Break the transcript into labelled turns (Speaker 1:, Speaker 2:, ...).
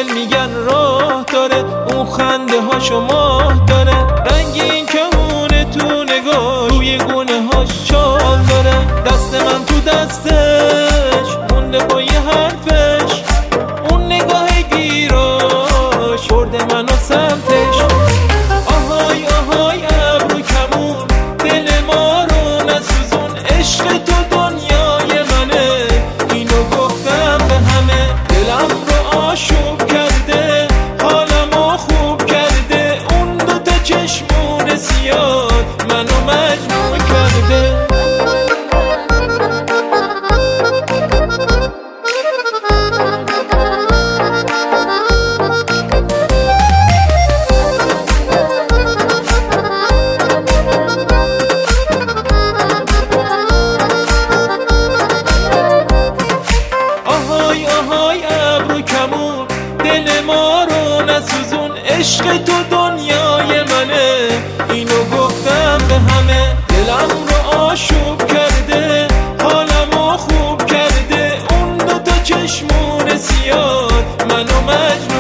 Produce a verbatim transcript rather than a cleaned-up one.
Speaker 1: دل میگن راه داره، اون خنده هاشو ماه داره، رنگین کمونه تو نگاش، روی گونه هاش چال داره. دست من تو دستش مونده با یه حرفش، اون نگاه گیراش برده منو سمتش. آهای آهای ابرو کمون دل ما رو نسوزون، عشق تو دنیای منه، اینو گفتم به همه. دلم رو آشوب کرده، حالمو خوب کرده، اون دوتا چشمون سیاد منو مجنون کرده. آهای آهای ابرو کمون دل ما رو نسوزون، عشق تو دنیای منه، اینو گفتم به همه. دلم رو آشوب کرده، حالمو خوب کرده، اون دوتا چشمون سیاد منو مجنون